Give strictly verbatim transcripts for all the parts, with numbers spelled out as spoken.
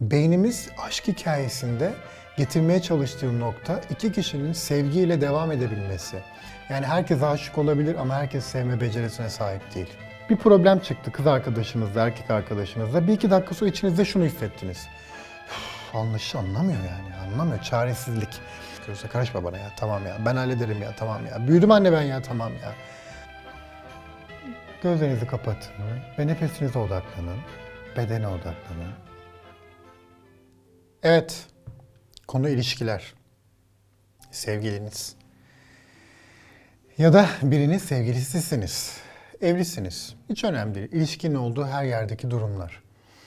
Beynimiz aşk hikayesinde getirmeye çalıştığı nokta iki kişinin sevgiyle devam edebilmesi. Yani herkes aşık olabilir ama herkes sevme becerisine sahip değil. Bir problem çıktı kız arkadaşınızla, erkek arkadaşınızla. Bir iki dakika sonra içinizde şunu hissettiniz. Üf, anlaş, anlamıyor yani, anlamıyor. Çaresizlik. Diyorsa karışma bana ya, tamam ya. Ben hallederim ya, tamam ya. Büyüdüm anne ben ya, tamam ya. Gözlerinizi kapatın ve nefesinize odaklanın. Bedene odaklanın. Evet, konu ilişkiler. Sevgiliniz. Ya da birinin sevgilisisiniz. Evlisiniz. Hiç önemli değil. İlişkinin olduğu her yerdeki durumlar.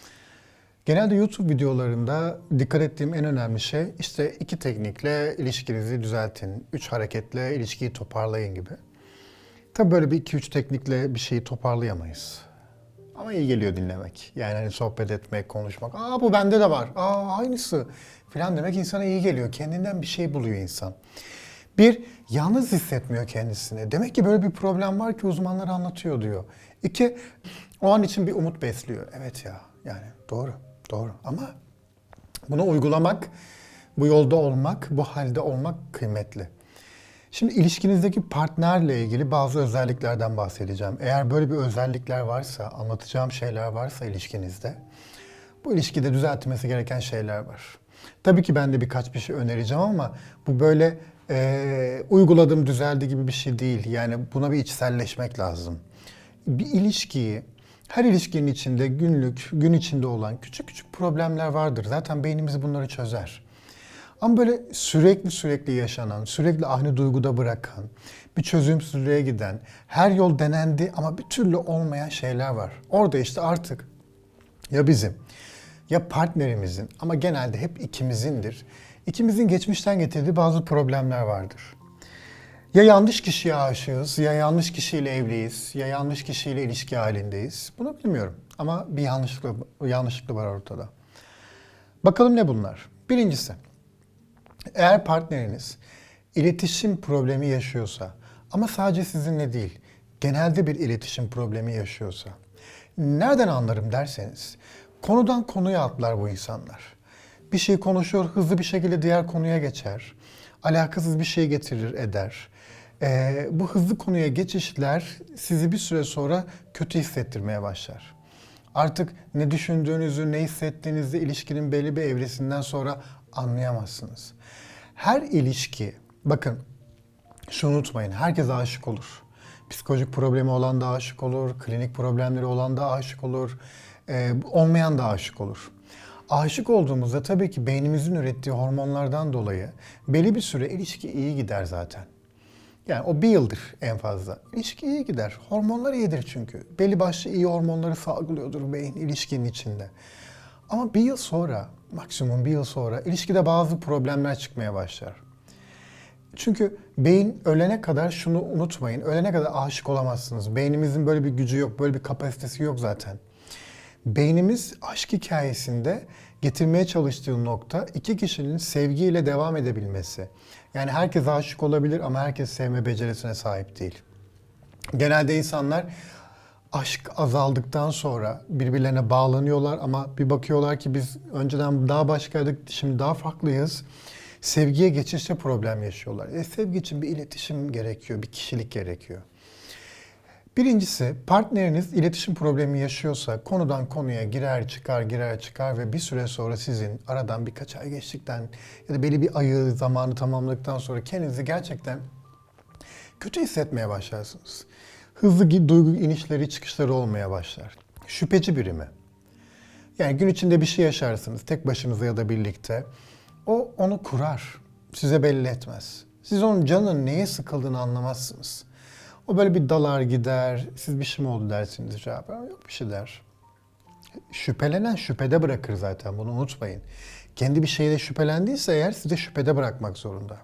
Genelde YouTube videolarında dikkat ettiğim en önemli şey işte iki teknikle ilişkinizi düzeltin, üç hareketle ilişkiyi toparlayın gibi. Tabii böyle bir iki üç teknikle bir şeyi toparlayamayız. Ama iyi geliyor dinlemek. Yani hani sohbet etmek, konuşmak. Aa bu bende de var. Aa aynısı falan demek insana iyi geliyor. Kendinden bir şey buluyor insan. Bir, yalnız hissetmiyor kendisini. Demek ki böyle bir problem var ki uzmanlar anlatıyor diyor. İki, o an için bir umut besliyor. Evet ya yani doğru, doğru. Ama bunu uygulamak, bu yolda olmak, bu halde olmak kıymetli. Şimdi ilişkinizdeki partnerle ilgili bazı özelliklerden bahsedeceğim. Eğer böyle bir özellikler varsa, anlatacağım şeyler varsa ilişkinizde, bu ilişkide düzeltmesi gereken şeyler var. Tabii ki ben de birkaç bir şey önereceğim ama bu böyle e, uyguladım düzeldi gibi bir şey değil. Yani buna bir içselleşmek lazım. Bir ilişkiyi, her ilişkinin içinde günlük, gün içinde olan küçük küçük problemler vardır. Zaten beynimiz bunları çözer. Ama böyle sürekli sürekli yaşanan, sürekli aynı duyguda bırakan, bir çözümsüzlüğe giden, her yol denendi ama bir türlü olmayan şeyler var. Orada işte artık ya bizim ya partnerimizin ama genelde hep ikimizindir. İkimizin geçmişten getirdiği bazı problemler vardır. Ya yanlış kişiye aşığız, ya yanlış kişiyle evliyiz, ya yanlış kişiyle ilişki halindeyiz. Bunu bilmiyorum ama bir yanlışlık, yanlışlık var ortada. Bakalım ne bunlar? Birincisi, eğer partneriniz iletişim problemi yaşıyorsa ama sadece sizinle değil, genelde bir iletişim problemi yaşıyorsa, nereden anlarım derseniz, konudan konuya atlar bu insanlar. Bir şey konuşuyor, hızlı bir şekilde diğer konuya geçer. Alakasız bir şey getirir, eder. Ee, bu hızlı konuya geçişler sizi bir süre sonra kötü hissettirmeye başlar. Artık ne düşündüğünüzü, ne hissettiğinizi ilişkinin belli bir evresinden sonra anlayamazsınız. Her ilişki, bakın şunu unutmayın, herkes aşık olur. Psikolojik problemi olan da aşık olur, klinik problemleri olan da aşık olur, e, olmayan da aşık olur. Aşık olduğumuzda tabii ki beynimizin ürettiği hormonlardan dolayı belli bir süre ilişki iyi gider zaten. Yani o bir yıldır en fazla. İlişki iyi gider. Hormonlar iyidir çünkü. Belli başlı iyi hormonları salgılıyordur beyin ilişkinin içinde. Ama bir yıl sonra, maksimum bir yıl sonra ilişkide bazı problemler çıkmaya başlar. Çünkü beyin ölene kadar şunu unutmayın. Ölene kadar aşık olamazsınız. Beynimizin böyle bir gücü yok, böyle bir kapasitesi yok zaten. Beynimiz aşk hikayesinde getirmeye çalıştığı nokta iki kişinin sevgiyle devam edebilmesi. Yani herkes aşık olabilir ama herkes sevme becerisine sahip değil. Genelde insanlar aşk azaldıktan sonra birbirlerine bağlanıyorlar ama bir bakıyorlar ki biz önceden daha başkaydık, şimdi daha farklıyız. Sevgiye geçişte problem yaşıyorlar. E, sevgi için bir iletişim gerekiyor, bir kişilik gerekiyor. Birincisi, partneriniz iletişim problemi yaşıyorsa konudan konuya girer çıkar girer çıkar ve bir süre sonra sizin aradan birkaç ay geçtikten ya da belli bir ayı zamanı tamamladıktan sonra kendinizi gerçekten kötü hissetmeye başlarsınız. Hızlı duygu inişleri çıkışları olmaya başlar. Şüpheci biri mi? Yani gün içinde bir şey yaşarsınız tek başınıza ya da birlikte. O onu kurar, size belli etmez. Siz onun canının neye sıkıldığını anlamazsınız. O böyle bir dalar gider, siz bir şey mi oldu dersiniz cevap. Yok bir şey der. Şüphelenen şüphede bırakır zaten, bunu unutmayın. Kendi bir şeyde şüphelendiyse eğer size şüphede bırakmak zorunda.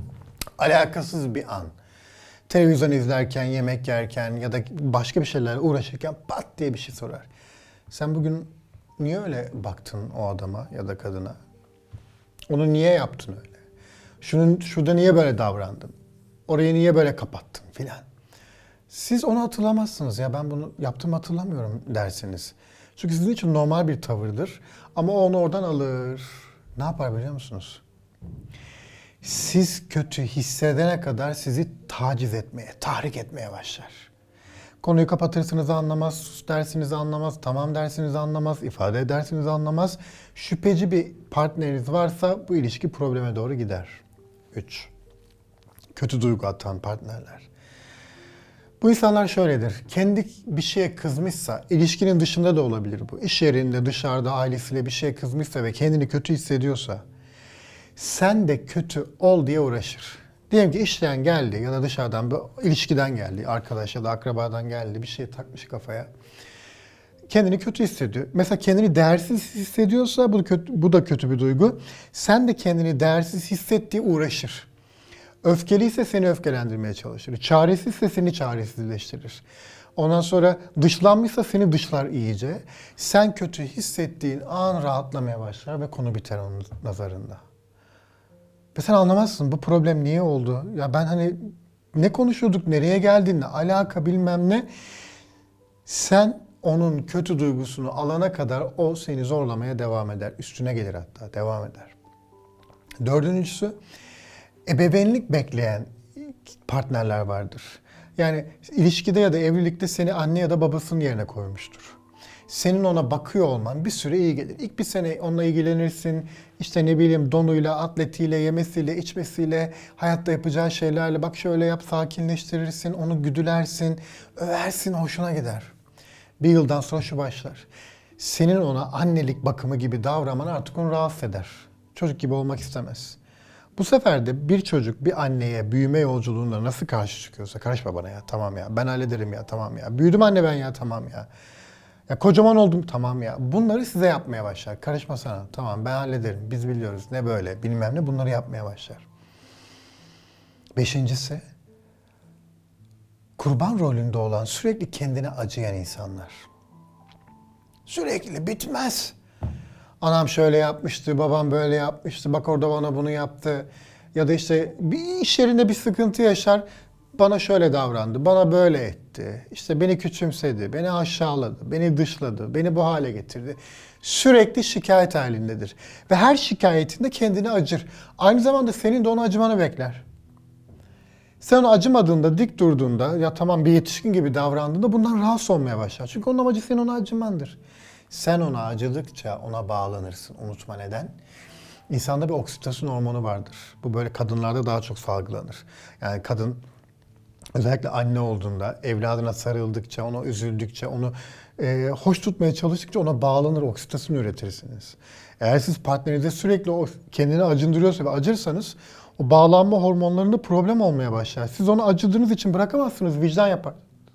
Alakasız bir an. Televizyon izlerken, yemek yerken ya da başka bir şeylerle uğraşırken pat diye bir şey sorar. Sen bugün niye öyle baktın o adama ya da kadına? Onu niye yaptın öyle? Şunun, şurada niye böyle davrandın? Orayı niye böyle kapattın filan. Siz onu hatırlamazsınız ya ben bunu yaptım hatırlamıyorum dersiniz. Çünkü sizin için normal bir tavırdır. Ama o onu oradan alır. Ne yapar biliyor musunuz? Siz kötü hissedene kadar sizi taciz etmeye, tahrik etmeye başlar. Konuyu kapatırsınız anlamaz, sus dersiniz anlamaz, tamam dersiniz anlamaz, ifade edersiniz anlamaz. Şüpheci bir partneriniz varsa bu ilişki probleme doğru gider. üç. Kötü duygu atan partnerler. Bu insanlar şöyledir. Kendi bir şeye kızmışsa, ilişkinin dışında da olabilir bu. İş yerinde, dışarıda, ailesiyle bir şeye kızmışsa ve kendini kötü hissediyorsa, sen de kötü ol diye uğraşır. Diyelim ki işten geldi ya da dışarıdan bir ilişkiden geldi, arkadaş ya da akrabadan geldi, bir şey takmış kafaya. Kendini kötü hissediyor. Mesela kendini değersiz hissediyorsa bu, kötü, bu da kötü bir duygu. Sen de kendini değersiz hissettiği uğraşır. Öfkeliyse seni öfkelendirmeye çalışır. Çaresizse seni çaresizleştirir. Ondan sonra dışlanmışsa seni dışlar iyice. Sen kötü hissettiğin an rahatlamaya başlar ve konu biter onun nazarında. Ve sen anlamazsın bu problem niye oldu? Ya ben hani ne konuşuyorduk, nereye geldin, ne alaka bilmem ne. Sen onun kötü duygusunu alana kadar o seni zorlamaya devam eder. Üstüne gelir hatta, devam eder. Dördüncüsü, ebeveynlik bekleyen partnerler vardır. Yani ilişkide ya da evlilikte seni anne ya da babasının yerine koymuştur. Senin ona bakıyor olman bir süre iyi gelir. İlk bir sene onunla ilgilenirsin. İşte ne bileyim donuyla, atletiyle, yemesiyle, içmesiyle, hayatta yapacağı şeylerle bak şöyle yap sakinleştirirsin, onu güdülersin, översin, hoşuna gider. Bir yıldan sonra şu başlar. Senin ona annelik bakımı gibi davranman artık onu rahatsız eder. Çocuk gibi olmak istemez. Bu sefer de bir çocuk bir anneye büyüme yolculuğunda nasıl karşı çıkıyorsa karışma bana ya tamam ya ben hallederim ya tamam ya büyüdüm anne ben ya tamam ya. Ya kocaman oldum tamam ya. Bunları size yapmaya başlar. Karışma sana. Tamam ben hallederim. Biz biliyoruz. Ne böyle bilmem ne bunları yapmaya başlar. Beşincisi kurban rolünde olan sürekli kendine acıyan insanlar. Sürekli bitmez. Anam şöyle yapmıştı, babam böyle yapmıştı, bak orada bana bunu yaptı. Ya da işte bir iş yerinde bir sıkıntı yaşar, bana şöyle davrandı, bana böyle etti. İşte beni küçümsedi, beni aşağıladı, beni dışladı, beni bu hale getirdi. Sürekli şikayet halindedir. Ve her şikayetinde kendini acır. Aynı zamanda senin de ona acımanı bekler. Sen ona acımadığında, dik durduğunda, ya tamam bir yetişkin gibi davrandığında bundan rahatsız olmaya başlar. Çünkü onun amacı senin ona acımandır. Sen ona acıdıkça ona bağlanırsın. Unutma neden? İnsanda bir oksitosin hormonu vardır. Bu böyle kadınlarda daha çok salgılanır. Yani kadın özellikle anne olduğunda, evladına sarıldıkça, ona üzüldükçe, onu e, hoş tutmaya çalıştıkça ona bağlanır, oksitosin üretirsiniz. Eğer siz partnerinize sürekli o kendini acındırıyorsa ve acırsanız o bağlanma hormonlarında problem olmaya başlar. Siz onu acıdığınız için bırakamazsınız, vicdan yapar.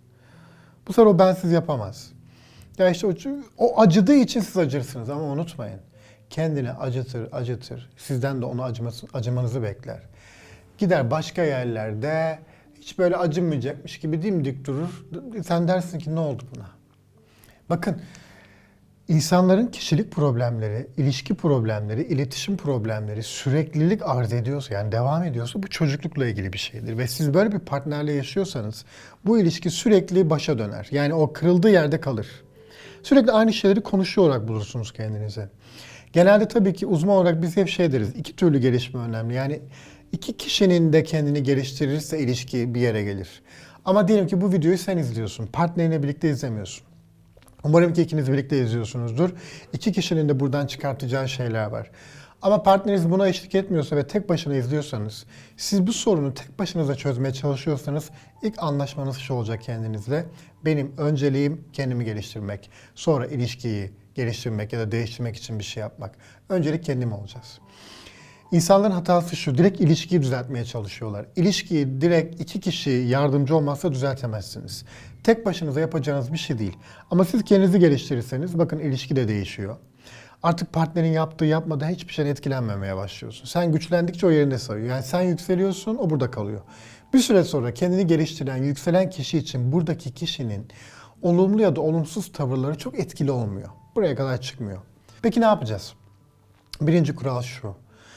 Bu sefer o bensiz yapamaz. Ya işte o, o acıdığı için siz acırsınız ama unutmayın. Kendini acıtır, acıtır. Sizden de onu acıması, acımanızı bekler. Gider başka yerlerde hiç böyle acınmayacakmış gibi dimdik durur. Sen dersin ki ne oldu buna? Bakın insanların kişilik problemleri, ilişki problemleri, iletişim problemleri süreklilik arz ediyorsa yani devam ediyorsa bu çocuklukla ilgili bir şeydir. Ve siz böyle bir partnerle yaşıyorsanız bu ilişki sürekli başa döner. Yani o kırıldığı yerde kalır. Sürekli aynı şeyleri konuşuyor olarak bulursunuz kendinize. Genelde tabii ki uzman olarak biz hep şey deriz, iki türlü gelişme önemli. Yani iki kişinin de kendini geliştirirse ilişki bir yere gelir. Ama diyelim ki bu videoyu sen izliyorsun, partnerinle birlikte izlemiyorsun. Umarım ki ikiniz birlikte izliyorsunuzdur. İki kişinin de buradan çıkartacağı şeyler var. Ama partneriniz buna eşlik etmiyorsa ve tek başına izliyorsanız, siz bu sorunu tek başınıza çözmeye çalışıyorsanız ilk anlaşmanız şu olacak kendinizle. Benim önceliğim kendimi geliştirmek. Sonra ilişkiyi geliştirmek ya da değiştirmek için bir şey yapmak. Öncelik kendim olacağız. İnsanların hatası şu, direkt ilişkiyi düzeltmeye çalışıyorlar. İlişkiyi direkt iki kişi yardımcı olmazsa düzeltemezsiniz. Tek başınıza yapacağınız bir şey değil. Ama siz kendinizi geliştirirseniz bakın ilişki de değişiyor. Artık partnerin yaptığı yapmadığı hiçbir şeyden etkilenmemeye başlıyorsun. Sen güçlendikçe o yerinde sayıyor. Yani sen yükseliyorsun, o burada kalıyor. Bir süre sonra kendini geliştiren, yükselen kişi için buradaki kişinin olumlu ya da olumsuz tavırları çok etkili olmuyor. Buraya kadar çıkmıyor. Peki ne yapacağız? Birinci kural şu.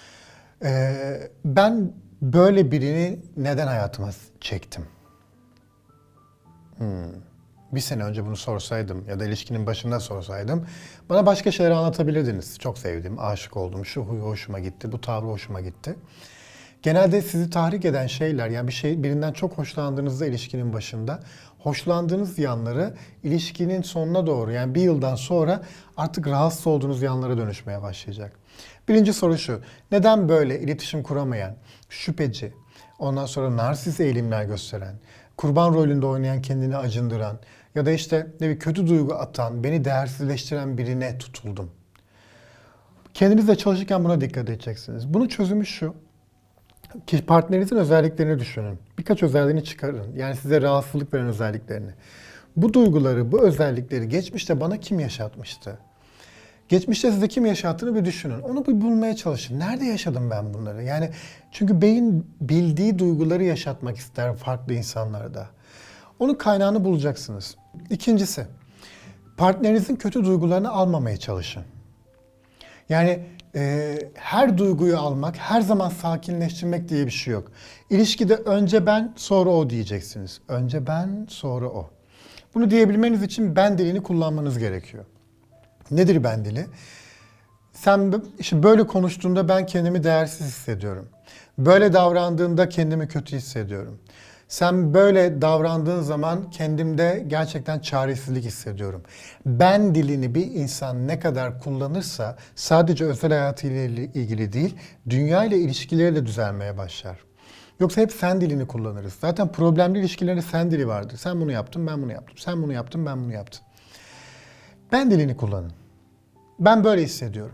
Ee, ben böyle birini neden hayatıma çektim? Hmm. bir sene önce bunu sorsaydım ya da ilişkinin başında sorsaydım bana başka şeyler anlatabilirdiniz. Çok sevdim, aşık oldum, şu huyu hoşuma gitti, bu tavrı hoşuma gitti. Genelde sizi tahrik eden şeyler, yani bir şey birinden çok hoşlandığınızda ilişkinin başında, hoşlandığınız yanları ilişkinin sonuna doğru, yani bir yıldan sonra artık rahatsız olduğunuz yanlara dönüşmeye başlayacak. Birinci soru şu: neden böyle iletişim kuramayan, şüpheci, ondan sonra narsist eğilimler gösteren, kurban rolünde oynayan, kendini acındıran ya da işte ne bir kötü duygu atan, beni değersizleştiren birine tutuldum? Kendinizle çalışırken buna dikkat edeceksiniz. Bunun çözümü şu: ki partnerinizin özelliklerini düşünün. Birkaç özelliğini çıkarın. Yani size rahatsızlık veren özelliklerini. Bu duyguları, bu özellikleri geçmişte bana kim yaşatmıştı? Geçmişte size kim yaşattığını bir düşünün. Onu bir bulmaya çalışın. Nerede yaşadım ben bunları? Yani çünkü beyin bildiği duyguları yaşatmak ister farklı insanlarda. Onun kaynağını bulacaksınız. İkincisi, partnerinizin kötü duygularını almamaya çalışın. Yani e, her duyguyu almak, her zaman sakinleştirmek diye bir şey yok. İlişkide önce ben, sonra o diyeceksiniz. Önce ben, sonra o. Bunu diyebilmeniz için ben dilini kullanmanız gerekiyor. Nedir ben dili? Sen işte böyle konuştuğunda ben kendimi değersiz hissediyorum. Böyle davrandığında kendimi kötü hissediyorum. Sen böyle davrandığın zaman kendimde gerçekten çaresizlik hissediyorum. Ben dilini bir insan ne kadar kullanırsa sadece özel hayatıyla ilgili değil, dünya ile ilişkileri de düzelmeye başlar. Yoksa hep sen dilini kullanırız. Zaten problemli ilişkilerin sen dili vardır. Sen bunu yaptın, ben bunu yaptım. Sen bunu yaptın, ben bunu yaptım. Ben dilini kullanın. Ben böyle hissediyorum.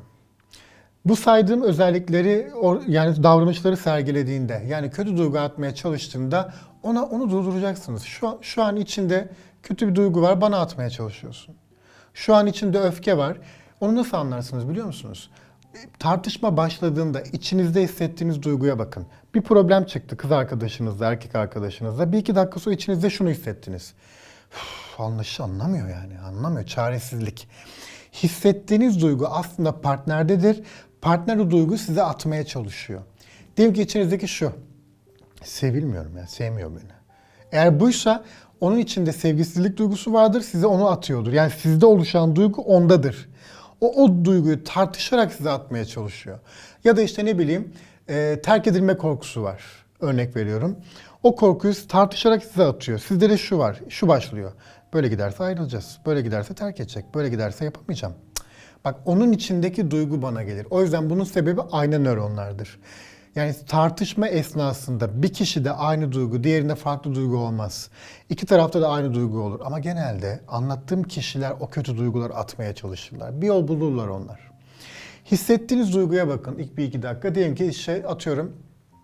Bu saydığım özellikleri, yani davranışları sergilediğinde, yani kötü duygu atmaya çalıştığında ona onu durduracaksınız. Şu an, şu an içinde kötü bir duygu var, bana atmaya çalışıyorsun. Şu an içinde öfke var. Onu nasıl anlarsınız biliyor musunuz? Tartışma başladığında içinizde hissettiğiniz duyguya bakın. Bir problem çıktı kız arkadaşınızla, erkek arkadaşınızla. Bir iki dakika sonra içinizde şunu hissettiniz. Üf, anlaş, anlamıyor yani, anlamıyor. Çaresizlik. Hissettiğiniz duygu aslında partnerdedir. Partner o duygu size atmaya çalışıyor. Diyelim ki içinizdeki şu: sevilmiyorum ya, sevmiyor beni. Eğer buysa onun içinde sevgisizlik duygusu vardır, size onu atıyordur. Yani sizde oluşan duygu ondadır. O, o duyguyu tartışarak size atmaya çalışıyor. Ya da işte ne bileyim e, terk edilme korkusu var. Örnek veriyorum. O korkuyu tartışarak size atıyor. Sizde de şu var, şu başlıyor. Böyle giderse ayrılacağız. Böyle giderse terk edecek. Böyle giderse yapamayacağım. Cık. Bak, onun içindeki duygu bana gelir. O yüzden bunun sebebi ayna nöronlardır. Yani tartışma esnasında bir kişide aynı duygu, diğerinde farklı duygu olmaz. İki tarafta da aynı duygu olur. Ama genelde anlattığım kişiler o kötü duyguları atmaya çalışırlar. Bir yol bulurlar onlar. Hissettiğiniz duyguya bakın ilk bir iki dakika. Diyelim ki şey atıyorum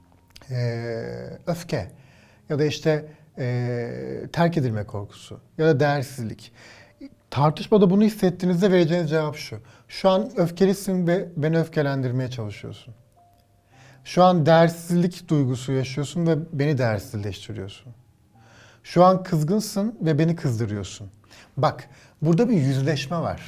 ee, öfke ya da işte ee, terk edilme korkusu ya da değersizlik. Tartışmada bunu hissettiğinizde vereceğiniz cevap şu: şu an öfkelisin ve beni öfkelendirmeye çalışıyorsun. Şu an değersizlik duygusu yaşıyorsun ve beni değersizleştiriyorsun. Şu an kızgınsın ve beni kızdırıyorsun. Bak, burada bir yüzleşme var.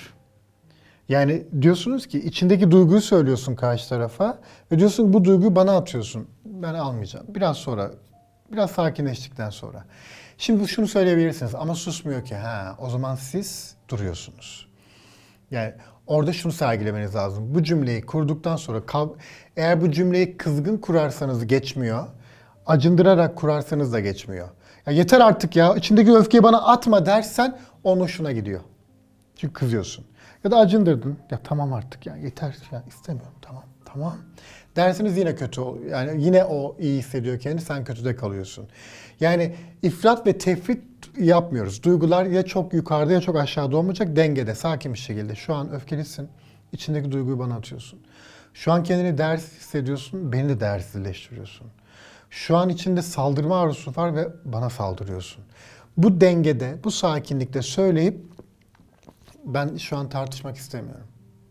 Yani diyorsunuz ki içindeki duyguyu söylüyorsun karşı tarafa ve diyorsun ki bu duyguyu bana atıyorsun. Ben almayacağım. Biraz sonra, biraz sakinleştikten sonra. Şimdi şunu söyleyebilirsiniz ama susmuyor ki. Ha, o zaman siz duruyorsunuz. Yani orada şunu sergilemeniz lazım. Bu cümleyi kurduktan sonra eğer bu cümleyi kızgın kurarsanız geçmiyor. Acındırarak kurarsanız da geçmiyor. Ya yeter artık ya, içindeki öfkeyi bana atma dersen onun hoşuna gidiyor. Çünkü kızıyorsun. Ya da acındırdın. Ya tamam artık ya, yeter ya, istemiyorum, tamam tamam. Dersiniz yine kötü oluyor. Yani yine o iyi hissediyor kendini, sen kötüde kalıyorsun. Yani ifrat ve tefrit yapmıyoruz. Duygular ya çok yukarıda ya çok aşağıda olmayacak, dengede, sakin bir şekilde. Şu an öfkelisin, içindeki duyguyu bana atıyorsun. Şu an kendini değersiz hissediyorsun, beni de değersizleştiriyorsun. Şu an içinde saldırma arzusu var ve bana saldırıyorsun. Bu dengede, bu sakinlikte söyleyip ben şu an tartışmak istemiyorum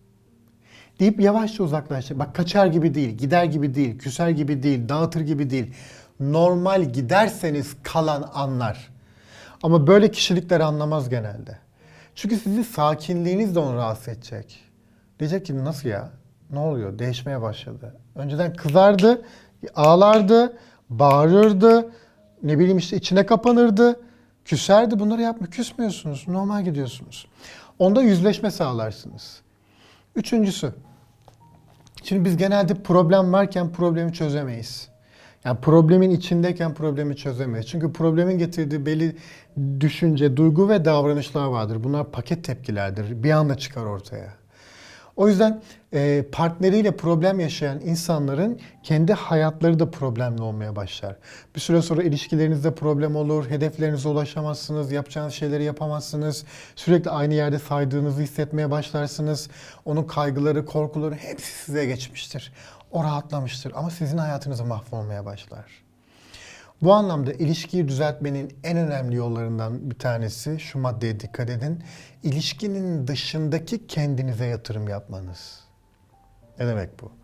deyip yavaşça uzaklaştır. Bak, kaçar gibi değil, gider gibi değil, küser gibi değil, dağıtır gibi değil. Normal giderseniz kalan anlar. Ama böyle kişilikler anlamaz genelde. Çünkü sizin sakinliğiniz de onu rahatsız edecek. Diyecek ki nasıl ya? Ne oluyor? Değişmeye başladı. Önceden kızardı, ağlardı, bağırırdı, ne bileyim işte içine kapanırdı, Küserdi, bunları yapma, küsmüyorsunuz, normal gidiyorsunuz. Onda yüzleşme sağlarsınız. Üçüncüsü, şimdi biz genelde problem varken problemi çözemeyiz. Yani problemin içindeyken problemi çözemeyiz. Çünkü problemin getirdiği belli düşünce, duygu ve davranışlar vardır. Bunlar paket tepkilerdir. Bir anda çıkar ortaya. O yüzden e, partneriyle problem yaşayan insanların kendi hayatları da problemli olmaya başlar. Bir süre sonra ilişkilerinizde problem olur, hedeflerinize ulaşamazsınız, yapacağınız şeyleri yapamazsınız. Sürekli aynı yerde saydığınızı hissetmeye başlarsınız. Onun kaygıları, korkuları hepsi size geçmiştir. O rahatlamıştır ama sizin hayatınızı mahvolmaya başlar. Bu anlamda ilişkiyi düzeltmenin en önemli yollarından bir tanesi, şu maddeye dikkat edin, ilişkinin dışındaki kendinize yatırım yapmanız. Ne demek bu?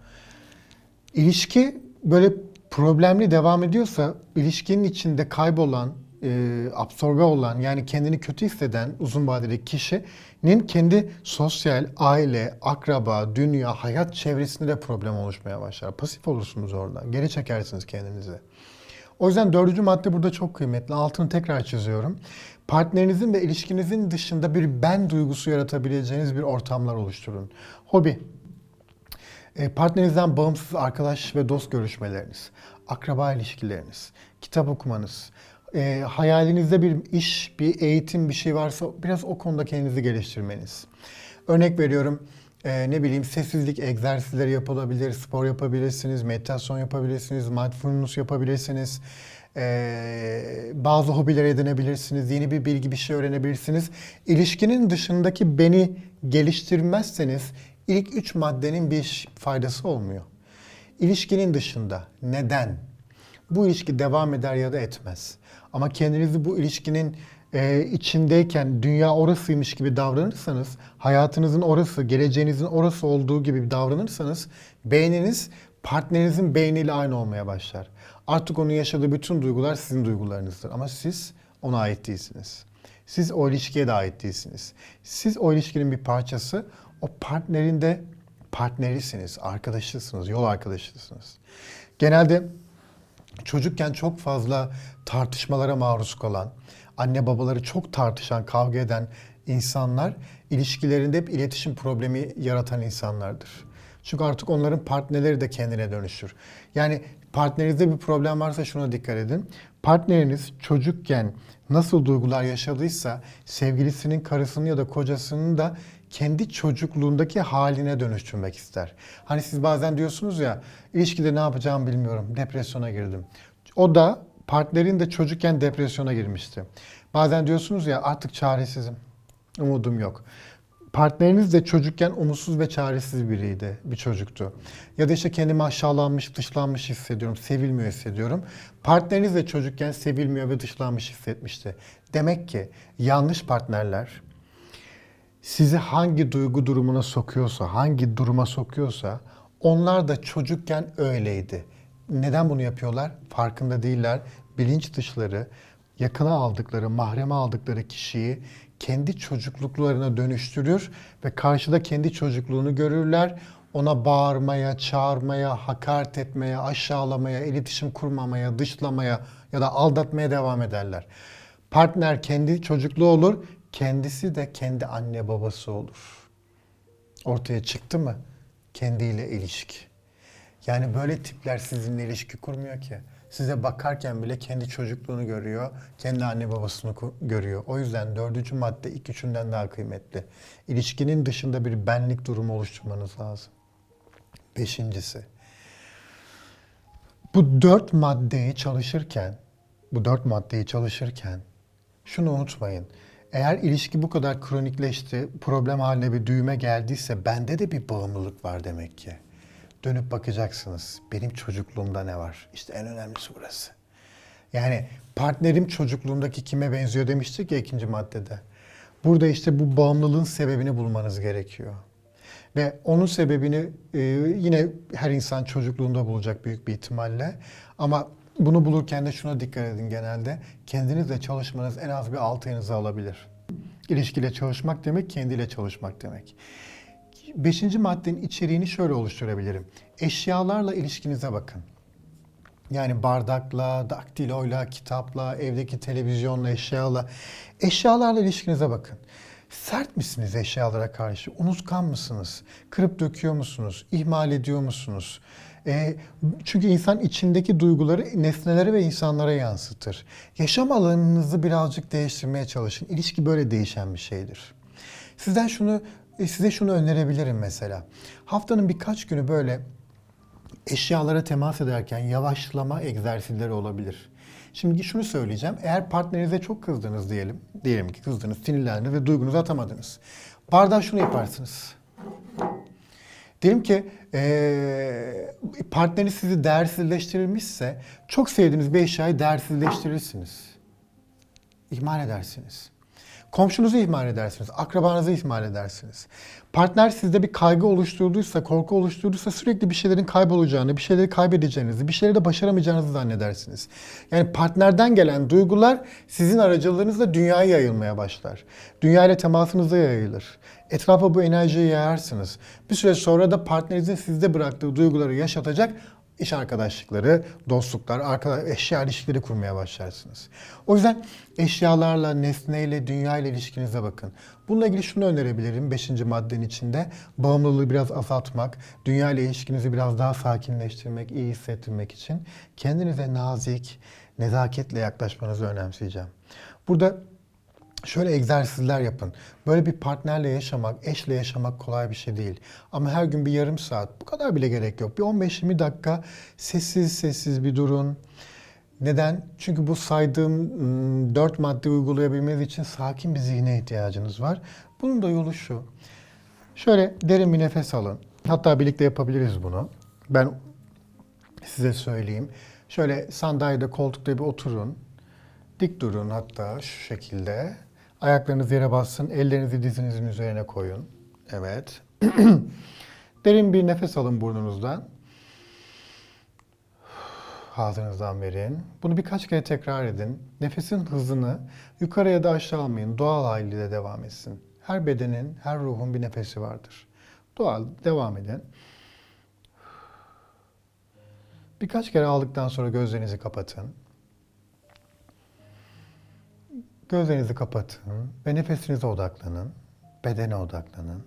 İlişki böyle problemli devam ediyorsa, ilişkinin içinde kaybolan, e, absorbe olan, yani kendini kötü hisseden uzun vadeli kişinin kendi sosyal, aile, akraba, dünya, hayat çevresinde de problem oluşmaya başlar. Pasif olursunuz orada, geri çekersiniz kendinizi. O yüzden dördüncü madde burada çok kıymetli. Altını tekrar çiziyorum. Partnerinizin ve ilişkinizin dışında bir ben duygusu yaratabileceğiniz bir ortamlar oluşturun. Hobi, partnerinizden bağımsız arkadaş ve dost görüşmeleriniz, akraba ilişkileriniz, kitap okumanız, e, hayalinizde bir iş, bir eğitim, bir şey varsa biraz o konuda kendinizi geliştirmeniz. Örnek veriyorum, e, ne bileyim sessizlik egzersizleri yapılabilir, spor yapabilirsiniz, meditasyon yapabilirsiniz, mindfulness yapabilirsiniz. Ee, bazı hobiler edinebilirsiniz, yeni bir bilgi, bir şey öğrenebilirsiniz. İlişkinin dışındaki beni geliştirmezseniz ilk üç maddenin bir faydası olmuyor. İlişkinin dışında neden? Bu ilişki devam eder ya da etmez. Ama kendinizi bu ilişkinin e, içindeyken dünya orasıymış gibi davranırsanız, hayatınızın orası, geleceğinizin orası olduğu gibi davranırsanız beyniniz partnerinizin beyniyle aynı olmaya başlar. Artık onun yaşadığı bütün duygular sizin duygularınızdır. Ama siz ona ait değilsiniz. Siz o ilişkiye de ait değilsiniz. Siz o ilişkinin bir parçası, o partnerin de partnerisiniz, arkadaşısınız, yol arkadaşısınız. Genelde çocukken çok fazla tartışmalara maruz kalan, anne babaları çok tartışan, kavga eden insanlar ilişkilerinde hep iletişim problemi yaratan insanlardır. Çünkü artık onların partnerleri de kendine dönüşür. Yani partnerinizde bir problem varsa şuna dikkat edin. Partneriniz çocukken nasıl duygular yaşadıysa sevgilisinin, karısının ya da kocasının da kendi çocukluğundaki haline dönüştürmek ister. Hani siz bazen diyorsunuz ya, ilişkide ne yapacağımı bilmiyorum, depresyona girdim. O da partnerin de çocukken depresyona girmişti. Bazen diyorsunuz ya, artık çaresizim, umudum yok. Partneriniz de çocukken umutsuz ve çaresiz biriydi, bir çocuktu. Ya da işte kendimi aşağılanmış, dışlanmış hissediyorum, sevilmiyor hissediyorum. Partneriniz de çocukken sevilmiyor ve dışlanmış hissetmişti. Demek ki yanlış partnerler sizi hangi duygu durumuna sokuyorsa, hangi duruma sokuyorsa onlar da çocukken öyleydi. Neden bunu yapıyorlar? Farkında değiller. Bilinç dışları, yakına aldıkları, mahreme aldıkları kişiyi kendi çocukluklarına dönüştürür ve karşıda kendi çocukluğunu görürler. Ona bağırmaya, çağırmaya, hakaret etmeye, aşağılamaya, iletişim kurmamaya, dışlamaya ya da aldatmaya devam ederler. Partner kendi çocukluğu olur, kendisi de kendi anne babası olur. Ortaya çıktı mı kendiyle ilişki. Yani böyle tipler sizinle ilişki kurmuyor ki. Size bakarken bile kendi çocukluğunu görüyor, kendi anne babasını görüyor. O yüzden dördüncü madde ilk üçünden daha kıymetli. İlişkinin dışında bir benlik durumu oluşturmanız lazım. Beşincisi, bu dört maddeyi çalışırken, bu dört maddeyi çalışırken şunu unutmayın. Eğer ilişki bu kadar kronikleşti, problem haline bir düğme geldiyse bende de bir bağımlılık var demek ki. Dönüp bakacaksınız. Benim çocukluğumda ne var? İşte en önemlisi burası. Yani partnerim çocukluğumdaki kime benziyor demiştik ya ikinci maddede. Burada işte bu bağımlılığın sebebini bulmanız gerekiyor. Ve onun sebebini e, yine her insan çocukluğunda bulacak büyük bir ihtimalle. Ama bunu bulurken de şuna dikkat edin genelde. Kendinizle çalışmanız en az bir altı ayınızı alabilir. İlişkiyle çalışmak demek, kendiyle çalışmak demek. Beşinci maddenin içeriğini şöyle oluşturabilirim. Eşyalarla ilişkinize bakın. Yani bardakla, daktiloyla, kitapla, evdeki televizyonla, eşyayla. Eşyalarla ilişkinize bakın. Sert misiniz eşyalara karşı? Unutkan mısınız? Kırıp döküyor musunuz? İhmal ediyor musunuz? E, çünkü insan içindeki duyguları nesnelere ve insanlara yansıtır. Yaşam alanınızı birazcık değiştirmeye çalışın. İlişki böyle değişen bir şeydir. Sizden şunu, size şunu önerebilirim mesela. Haftanın birkaç günü böyle eşyalara temas ederken yavaşlama egzersizleri olabilir. Şimdi şunu söyleyeceğim. Eğer partnerinize çok kızdınız diyelim. Diyelim ki kızdınız, sinirlendiniz ve duygunuzu atamadınız. Bardağa şunu yaparsınız. Diyelim ki ee, partneriniz sizi değersizleştirilmişse çok sevdiğiniz bir eşyayı değersizleştirirsiniz. İhmal edersiniz. Komşunuzu ihmal edersiniz, akrabanızı ihmal edersiniz. Partner sizde bir kaygı oluşturduysa, korku oluşturduysa sürekli bir şeylerin kaybolacağını, bir şeyleri kaybedeceğinizi, bir şeyleri de başaramayacağınızı zannedersiniz. Yani partnerden gelen duygular sizin aracılığınızla dünyaya yayılmaya başlar. Dünya ile temasınıza yayılır. Etrafa bu enerjiyi yayarsınız. Bir süre sonra da partnerinizin sizde bıraktığı duyguları yaşatacak İş arkadaşlıkları, dostluklar, arkadaş, eşya ilişkileri kurmaya başlarsınız. O yüzden eşyalarla, nesneyle, dünya ile ilişkinize bakın. Bununla ilgili şunu önerebilirim beşinci maddenin içinde. Bağımlılığı biraz azaltmak, dünya ile ilişkinizi biraz daha sakinleştirmek, iyi hissettirmek için kendinize nazik, nezaketle yaklaşmanızı önemseyeceğim. Burada şöyle egzersizler yapın. Böyle bir partnerle yaşamak, eşle yaşamak kolay bir şey değil. Ama her gün bir yarım saat, bu kadar bile gerek yok. Bir on beş yirmi dakika sessiz sessiz bir durun. Neden? Çünkü bu saydığım dört madde uygulayabilmeniz için sakin bir zihne ihtiyacınız var. Bunun da yolu şu. Şöyle derin bir nefes alın. Hatta birlikte yapabiliriz bunu. Ben size söyleyeyim. Şöyle sandalyede, koltukta bir oturun. Dik durun hatta şu şekilde. Ayaklarınız yere bassın, ellerinizi dizinizin üzerine koyun. Evet. Derin bir nefes alın burnunuzdan. Ağzınızdan verin. Bunu birkaç kere tekrar edin. Nefesin hızını yukarı ya da aşağı almayın. Doğal haliyle devam etsin. Her bedenin, her ruhun bir nefesi vardır. Doğal, devam edin. Birkaç kere aldıktan sonra gözlerinizi kapatın. Gözlerinizi kapatın ve nefesinize odaklanın. Bedene odaklanın.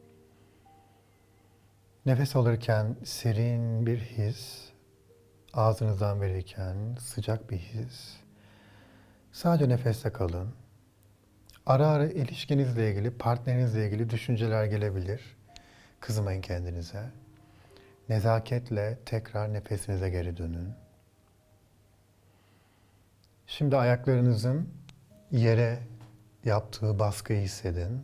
Nefes alırken serin bir his, ağzınızdan verirken sıcak bir his. Sadece nefeste kalın. Ara ara ilişkinizle ilgili, partnerinizle ilgili düşünceler gelebilir. Kızmayın kendinize. Nezaketle tekrar nefesinize geri dönün. Şimdi ayaklarınızın yere yaptığı baskıyı hissedin.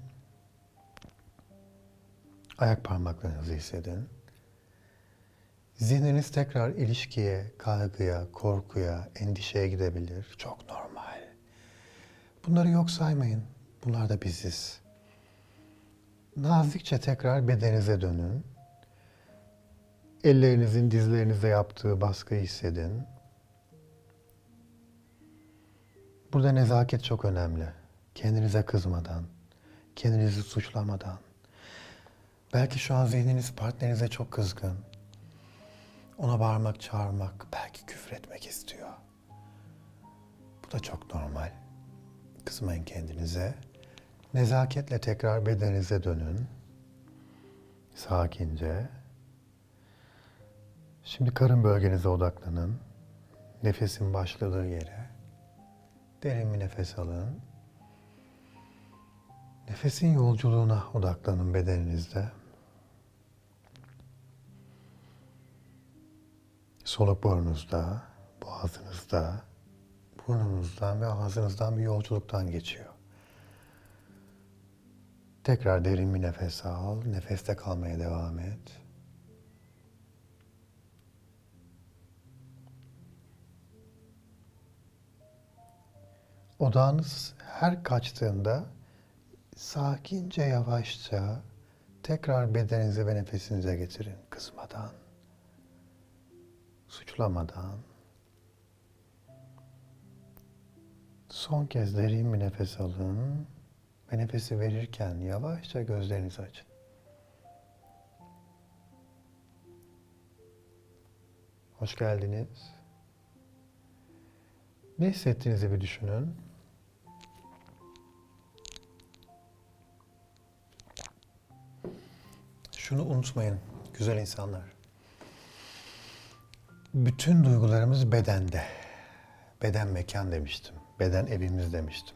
Ayak parmaklarınızı hissedin. Zihniniz tekrar ilişkiye, kaygıya, korkuya, endişeye gidebilir. Çok normal. Bunları yok saymayın. Bunlar da biziz. Nazikçe tekrar bedeninize dönün. Ellerinizin dizlerinize yaptığı baskıyı hissedin. Burada nezaket çok önemli. Kendinize kızmadan, kendinizi suçlamadan. Belki şu an zihniniz partnerinize çok kızgın. Ona bağırmak, çağırmak, belki küfür etmek istiyor. Bu da çok normal. Kızmayın kendinize. Nezaketle tekrar bedeninize dönün. Sakince. Şimdi karın bölgenize odaklanın. Nefesin başladığı yere. Derin bir nefes alın. Nefesin yolculuğuna odaklanın bedeninizde. Soluk borunuzda, boğazınızda, burnunuzdan ve ağzınızdan bir yolculuktan geçiyor. Tekrar derin bir nefes al, nefeste kalmaya devam et. Odağınız her kaçtığında sakince, yavaşça tekrar bedeninize ve nefesinize getirin. Kızmadan, suçlamadan. Son kez derin bir nefes alın ve nefesi verirken yavaşça gözlerinizi açın. Hoş geldiniz. Ne hissettiğinizi bir düşünün. Şunu unutmayın güzel insanlar. Bütün duygularımız bedende. Beden mekan demiştim. Beden evimiz demiştim.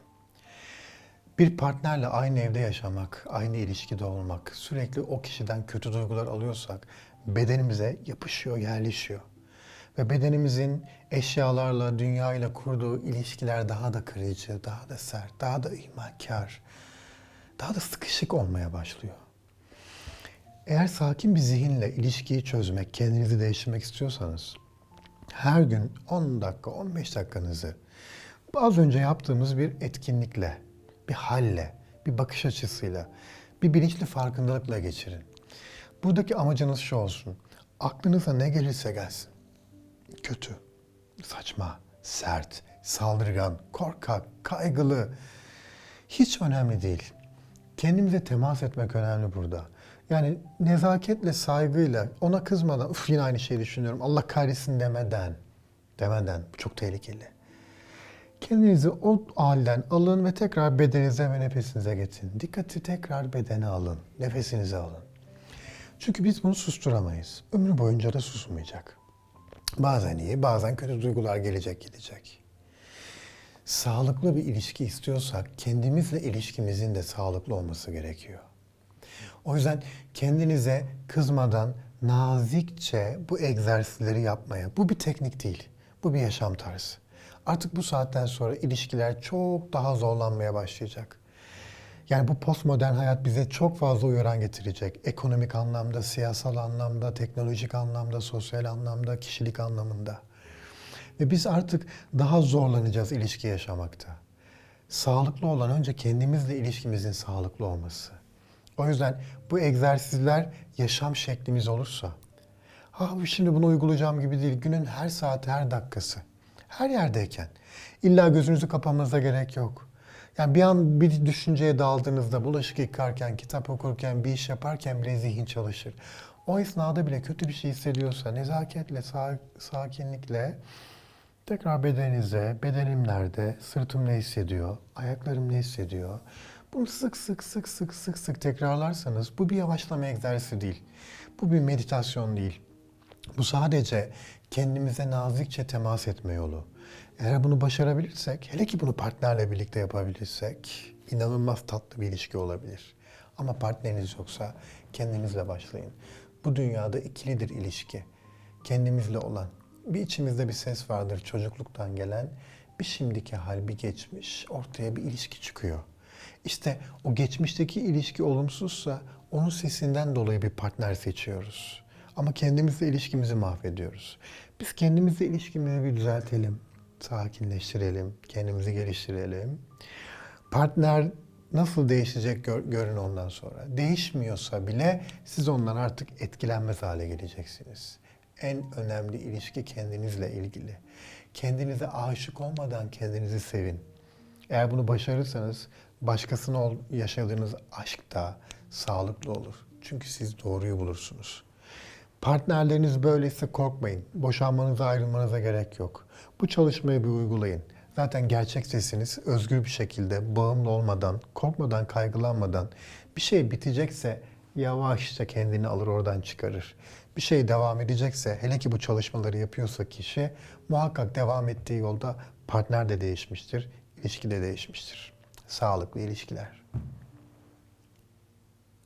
Bir partnerle aynı evde yaşamak, aynı ilişkide olmak, sürekli o kişiden kötü duygular alıyorsak bedenimize yapışıyor, yerleşiyor. Ve bedenimizin eşyalarla, dünyayla kurduğu ilişkiler daha da kırıcı, daha da sert, daha da ihmalkar, daha da sıkışık olmaya başlıyor. Eğer sakin bir zihinle ilişkiyi çözmek, kendinizi değiştirmek istiyorsanız her gün on dakika, on beş dakikanızı az önce yaptığımız bir etkinlikle, bir halle, bir bakış açısıyla, bir bilinçli farkındalıkla geçirin. Buradaki amacınız şu olsun. Aklınıza ne gelirse gelsin. Kötü, saçma, sert, saldırgan, korkak, kaygılı. Hiç önemli değil. Kendimize temas etmek önemli burada. Yani nezaketle, saygıyla, ona kızmadan, uf yine aynı şeyi düşünüyorum, Allah kahretsin demeden, demeden, bu çok tehlikeli. Kendinizi o halden alın ve tekrar bedeninize ve nefesinize getirin. Dikkati tekrar bedene alın, nefesinize alın. Çünkü biz bunu susturamayız. Ömrü boyunca da susmayacak. Bazen iyi, bazen kötü duygular gelecek gidecek. Sağlıklı bir ilişki istiyorsak kendimizle ilişkimizin de sağlıklı olması gerekiyor. O yüzden kendinize kızmadan nazikçe bu egzersizleri yapmaya, bu bir teknik değil, bu bir yaşam tarzı. Artık bu saatten sonra ilişkiler çok daha zorlanmaya başlayacak. Yani bu postmodern hayat bize çok fazla uyaran getirecek. Ekonomik anlamda, siyasal anlamda, teknolojik anlamda, sosyal anlamda, kişilik anlamında. Ve biz artık daha zorlanacağız ilişki yaşamakta. Sağlıklı olan önce kendimizle ilişkimizin sağlıklı olması. O yüzden bu egzersizler yaşam şeklimiz olursa, ha şimdi bunu uygulayacağım gibi değil, günün her saati, her dakikası, her yerdeyken, illa gözünüzü kapamanıza gerek yok. Yani bir an bir düşünceye daldığınızda, bulaşık yıkarken, kitap okurken, bir iş yaparken bile zihin çalışır. O esnada bile kötü bir şey hissediyorsa nezaketle, sa- sakinlikle tekrar bedeninize, bedenim nerede, sırtım ne hissediyor, ayaklarım ne hissediyor? Bunu sık sık sık sık sık sık tekrarlarsanız bu bir yavaşlama egzersizi değil. Bu bir meditasyon değil. Bu sadece kendimize nazikçe temas etme yolu. Eğer bunu başarabilirsek, hele ki bunu partnerle birlikte yapabilirsek inanılmaz tatlı bir ilişki olabilir. Ama partneriniz yoksa kendinizle başlayın. Bu dünyada ikilidir ilişki. Kendimizle olan. Bir içimizde bir ses vardır çocukluktan gelen. Bir şimdiki hal, bir geçmiş. Ortaya bir ilişki çıkıyor. İşte o geçmişteki ilişki olumsuzsa onun sesinden dolayı bir partner seçiyoruz. Ama kendimizle ilişkimizi mahvediyoruz. Biz kendimizle ilişkimizi bir düzeltelim, sakinleştirelim, kendimizi geliştirelim. Partner nasıl değişecek gör, görün ondan sonra. Değişmiyorsa bile siz ondan artık etkilenmez hale geleceksiniz. En önemli ilişki kendinizle ilgili. Kendinize aşık olmadan kendinizi sevin. Eğer bunu başarırsanız başkasına yaşadığınız aşk da sağlıklı olur. Çünkü siz doğruyu bulursunuz. Partnerleriniz böyleyse korkmayın. Boşanmanıza, ayrılmanıza gerek yok. Bu çalışmayı bir uygulayın. Zaten gerçek sesiniz özgür bir şekilde, bağımlı olmadan, korkmadan, kaygılanmadan bir şey bitecekse yavaşça kendini alır oradan çıkarır. Bir şey devam edecekse, hele ki bu çalışmaları yapıyorsa kişi muhakkak devam ettiği yolda partner de değişmiştir, ilişki de değişmiştir. Sağlıklı ilişkiler.